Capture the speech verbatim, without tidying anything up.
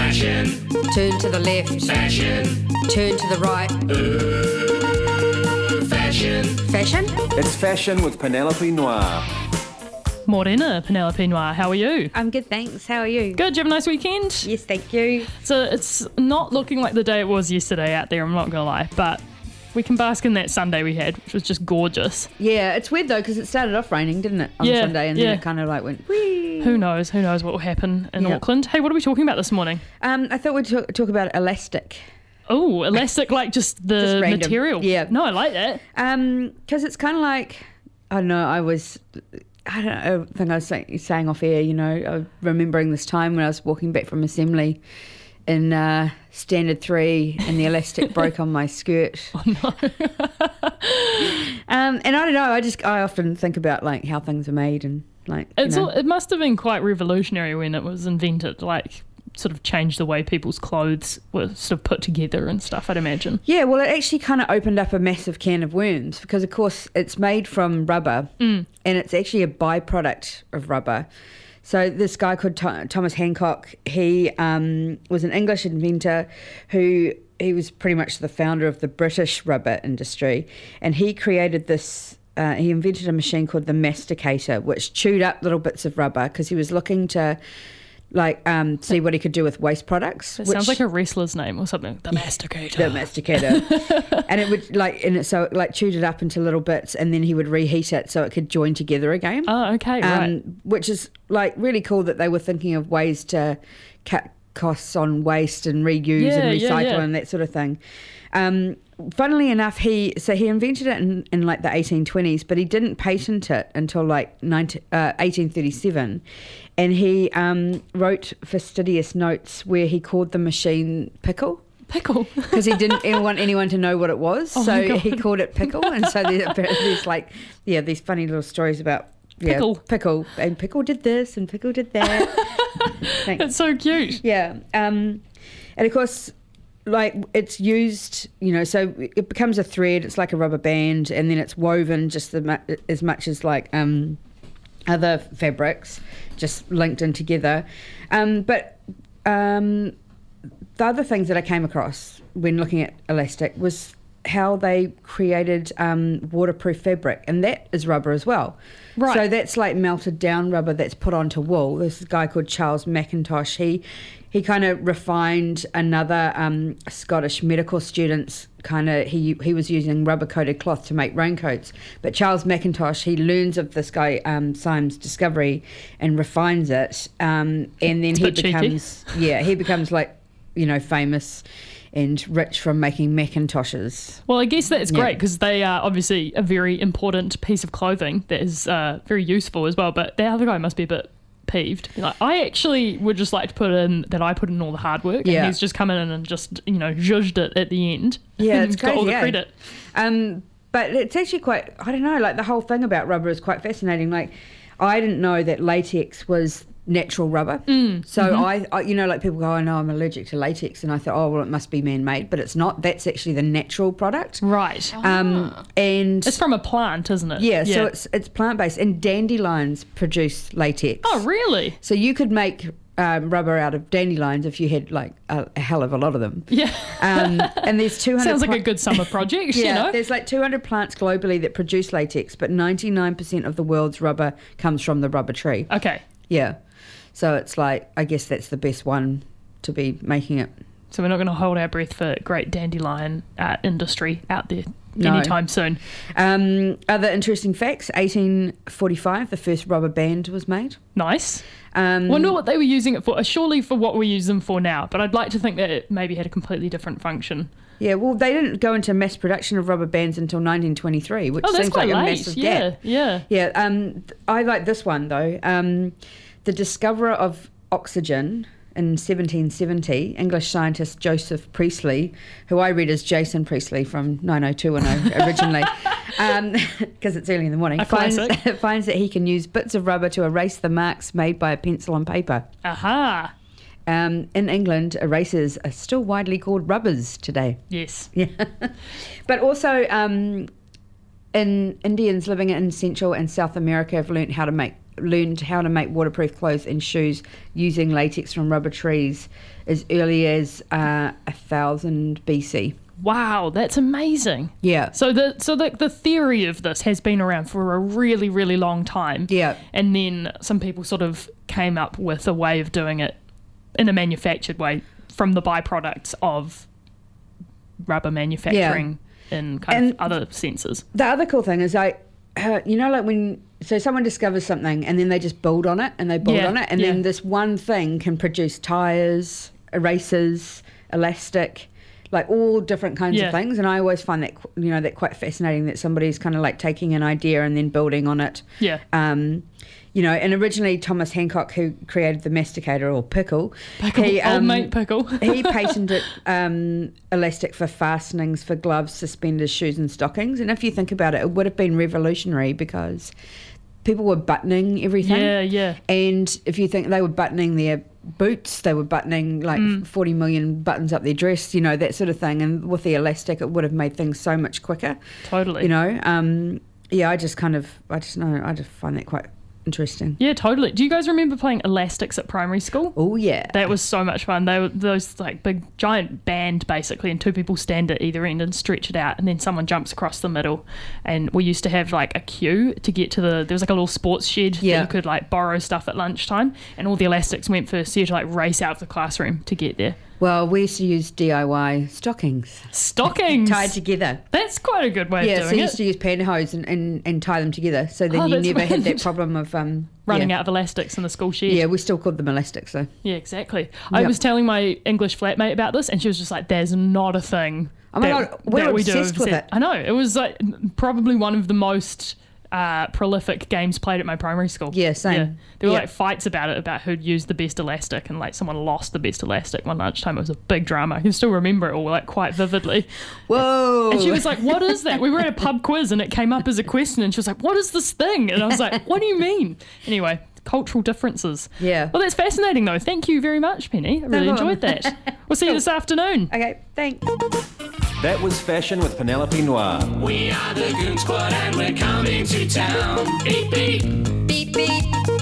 Fashion. Turn to the left. Fashion. Turn to the right. Ooh, fashion. Fashion? It's Fashion with Penelope Noir. Morena, Penelope Noir, how are you? I'm good, thanks. How are you? Good, did you have a nice weekend? Yes, thank you. So it's not looking like the day it was yesterday out there, I'm not going to lie, but we can bask in that Sunday we had, which was just gorgeous. Yeah, it's weird though because it started off raining, didn't it, on Yeah, Sunday, and yeah. then it kind of like went whee. Who knows? Who knows what will happen in Yeah. Auckland? Hey, what are we talking about this morning? Um, I thought we'd talk, talk about elastic. Oh, elastic, like just the Just random. material. Yeah. No, I like that. Um, because it's kind of like, I don't know, I was, I don't know, I think I was say, saying off air, you know, I was remembering this time when I was walking back from assembly in uh, standard three and the elastic broke on my skirt. Oh, no. Um, and I don't know, I just, I often think about like how things are made and like, you It's know. all, it must have been quite revolutionary when it was invented, like sort of changed the way people's clothes were sort of put together and stuff, I'd imagine. Yeah, well, it actually kind of opened up a massive can of worms because, of course, it's made from rubber Mm. and it's actually a byproduct of rubber. So this guy called Th- Thomas Hancock, he um, was an English inventor who he was pretty much the founder of the British rubber industry, and he created this. Uh, he invented a machine called the masticator, which chewed up little bits of rubber because he was looking to. Like, um, see what he could do with waste products. It which- sounds like a wrestler's name or something. The Masticator. The masticator. And it would like, and it, so it like chewed it up into little bits, and then he would reheat it so it could join together again. Oh, okay, right. Um, which is like really cool that they were thinking of ways to cut costs on waste and reuse Yeah, and yeah, recycle yeah. and that sort of thing. Um, funnily enough, he so he invented it in, in like the eighteen twenties, but he didn't patent it until like nineteen, uh, eighteen thirty-seven, and he um, wrote fastidious notes where he called the machine pickle. Pickle. Because he didn't want anyone to know what it was, Oh my so God. he called it pickle. And so there's, there's like, yeah, these funny little stories about yeah, Pickle. pickle, and pickle did this, and pickle did that. Thanks. It's so cute. Yeah, um, and of course, like it's used, you know, so it becomes a thread. It's like a rubber band, and then it's woven just the, mu- as much as like um, other fabrics, just linked in together. Um, but um, the other things that I came across when looking at elastic was how they created um, waterproof fabric, and that is rubber as well. Right. So that's like melted down rubber that's put onto wool. This guy called Charles McIntosh, he he kind of refined another um, Scottish medical student's kind of, he he was using rubber coated cloth to make raincoats. But Charles McIntosh, he learns of this guy um, Syme's discovery and refines it, um, and then It's a he bit cheeky. becomes yeah he becomes like, you know, famous and rich from making Macintoshes. Well, I guess that's Yeah. great because they are obviously a very important piece of clothing that is uh, very useful as well. But the other guy must be a bit peeved. Like, I actually would just like to put in that I put in all the hard work, Yeah. and he's just come in and just, you know, zhuzhed it at the end. Yeah, it's He's got all the crazy, eh? credit. Um, but it's actually quite, I don't know, like the whole thing about rubber is quite fascinating. Like, I didn't know that latex was natural rubber. Mm, so mm-hmm. I, I, you know, like people go, oh no, I'm allergic to latex. And I thought, oh, well, it must be man-made. But it's not. That's actually the natural product. Right. Um, and It's from a plant, isn't it? yeah, so it's it's plant-based. And dandelions produce latex. Oh, really? So you could make um, rubber out of dandelions if you had like a, a hell of a lot of them. Yeah. Um, and there's two hundred Sounds like pla- a good summer project, yeah, you know? there's like two hundred plants globally that produce latex, but ninety-nine percent of the world's rubber comes from the rubber tree. Okay. Yeah. So it's like, I guess that's the best one to be making it. So we're not going to hold our breath for great dandelion uh, industry out there No. anytime soon. Um, other interesting facts, eighteen forty-five, the first rubber band was made. Nice. Um, Wonder what they were using it for. Uh, Surely for what we use them for now, but I'd like to think that it maybe had a completely different function. Yeah, well, they didn't go into mass production of rubber bands until nineteen twenty-three, which Oh, that's seems quite like a late. massive Yeah, gap. yeah. Yeah, um, I like this one though. Um, the discoverer of oxygen in seventeen seventy, English scientist Joseph Priestley, who I read as Jason Priestley from nine oh two one oh originally, because it's early in the morning, A finds, classic. finds that he can use bits of rubber to erase the marks made by a pencil on paper. Aha. Um, in England, erasers are still widely called rubbers today. Yes. Yeah, but also um, in Indians living in Central and South America have learnt how to make learned how to make waterproof clothes and shoes using latex from rubber trees as early as uh, one thousand B C. Wow, that's amazing. Yeah. So the so the the theory of this has been around for a really, really long time. Yeah. And then some people sort of came up with a way of doing it in a manufactured way from the byproducts of rubber manufacturing in kind And of other senses. The other cool thing is like, uh, you know, like when, so someone discovers something and then they just build on it and they build Yeah, on it. And yeah. then this one thing can produce tires, erasers, elastic, like all different kinds Yeah. of things. And I always find that, qu- you know, that quite fascinating that somebody's kind of like taking an idea and then building on it. Yeah. Um, you know, and originally Thomas Hancock, who created the masticator or pickle, Pickle, he, old um, mate pickle. he patented um, elastic for fastenings for gloves, suspenders, shoes and stockings. And if you think about it, it would have been revolutionary because people were buttoning everything. Yeah, yeah. And if you think they were buttoning their boots, they were buttoning like Mm. forty million buttons up their dress, you know, that sort of thing. And with the elastic, it would have made things so much quicker, Totally. you know. Um, yeah, I just kind of, I just know, I just find that quite interesting. Yeah, totally. Do you guys remember playing elastics at primary school? Oh, yeah. That was so much fun. They were those like big giant band basically, and two people stand at either end and stretch it out, and then someone jumps across the middle. And we used to have like a queue to get to the. There was like a little sports shed Yeah. that you could like borrow stuff at lunchtime, and all the elastics went first. So you had to like race out of the classroom to get there. Well, we used to use D I Y stockings. Stockings Tied together. That's quite a good way Yeah, of so doing you it. used to use pantyhose and, and, and tie them together. So then Oh, you that's never had that weird. problem of um, Running yeah. out of elastics in the school shed. Yeah, we still called them elastics though. Yeah, exactly. I Yep. was telling my English flatmate about this, and she was just like, "There's not a thing." Oh my that, God, we're that we do obsessed with overseas." it. I know it was like probably one of the most uh, prolific games played at my primary school. Yeah, same. There were Yeah. like fights about it, about who'd used the best elastic, and like someone lost the best elastic one lunchtime. It was a big drama. I can still remember it all like quite vividly. Whoa. And she was like, "What is that?" We were at a pub quiz, and it came up as a question, and she was like, "What is this thing?" And I was like, "What do you mean?" Anyway. Cultural differences. Yeah. Well, that's fascinating, though. Thank you very much, Penny. I really No enjoyed problem. that. We'll see you this afternoon. Okay, thanks. That was Fashion with Penelope Noir. We are the Goon Squad and we're coming to town. Beep beep. Beep beep.